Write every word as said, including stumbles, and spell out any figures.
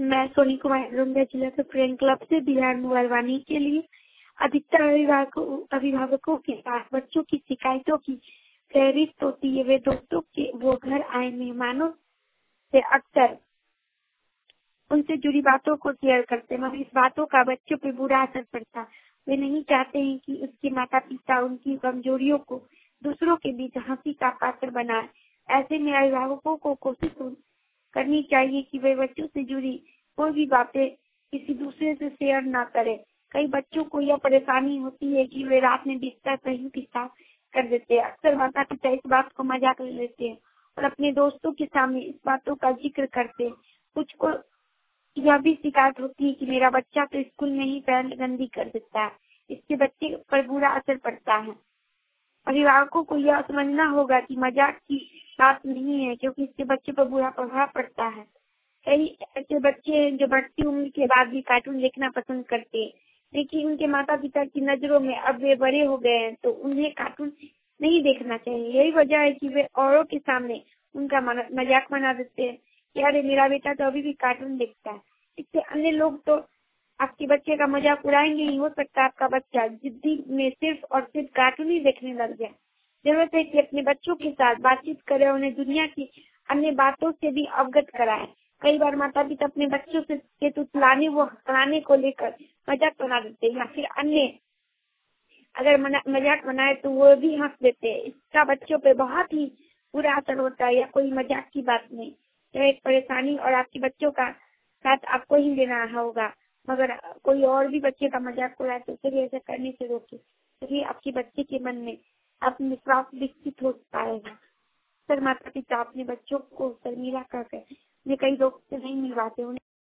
मैं सोनी कुमार रुंगा जिला के फ्रेंड क्लब से बिहार मोबाइल वाणी के लिए अधिकतर अभिभावकों अभिभावकों के पास बच्चों की शिकायतों की फहरिस्त होती है। वे दोस्तों के वो घर आए मेहमानों से अक्सर उनसे जुड़ी बातों को शेयर करते हैं, मगर इस बातों का बच्चों पर बुरा असर पड़ता। वे नहीं चाहते हैं कि उसके माता पिता उनकी कमजोरियों को दूसरों के बीच हंसी का पात्र बनाए। ऐसे में अभिभावकों को कोशिश करनी चाहिए कि वे बच्चों से जुड़ी कोई भी बातें किसी दूसरे से शेयर ना करें। कई बच्चों को यह परेशानी होती है कि वे रात में बिस्तर कहीं भी साफ कर देते हैं। अक्सर माता पिता इस बात को मजाक ले लेते हैं और अपने दोस्तों के सामने इस बातों का जिक्र करते हैं। कुछ को यह भी शिकायत होती है कि मेरा बच्चा तो स्कूल में ही पैर गंदी कर देता है, इससे बच्चे पर बुरा असर पड़ता है। अभिभावकों को यह समझना होगा कि मजाक की बात नहीं है, क्योंकि इससे बच्चे पर बुरा प्रभाव पड़ता है। कई ऐसे बच्चे हैं जो बढ़ती उम्र के बाद भी कार्टून देखना पसंद करते हैं, लेकिन उनके माता पिता की नजरों में अब वे बड़े हो गए हैं तो उन्हें कार्टून नहीं देखना चाहिए। यही वजह है कि वे औरों के सामने उनका मजाक बना देते हैं कि अरे मेरा बेटा तो अभी भी कार्टून देखता है। इससे अन्य लोग तो आपके बच्चे का मजाक उड़ाएंगे ही। हो सकता है आपका बच्चा जिद्दी में सिर्फ और सिर्फ कार्टून ही देखने लग जाए। जरूरत है कि अपने बच्चों के साथ बातचीत करें, उन्हें दुनिया की अन्य बातों से भी अवगत कराएं। कई बार माता पिता अपने बच्चों से के तुतलाने व हंसाने को लेकर मजाक बना देते हैं या फिर अन्य अगर मजाक बनाए तो वो भी हंस देते हैं। इसका बच्चों पे बहुत ही बुरा असर होता है। या कोई मजाक की बात नहीं, यह एक परेशानी और आपके बच्चों का साथ आपको ही लेना होगा। मगर कोई और भी बच्चे का मजाक उड़ाए तो उसे भी ऐसा करने से रोके, तभी आपके बच्चे के मन में आत्मविश्वास विकसित हो पाएगा। सर माता पिता अपने बच्चों को शर्मिला कर उन्हें कई लोग से नहीं मिलवाते।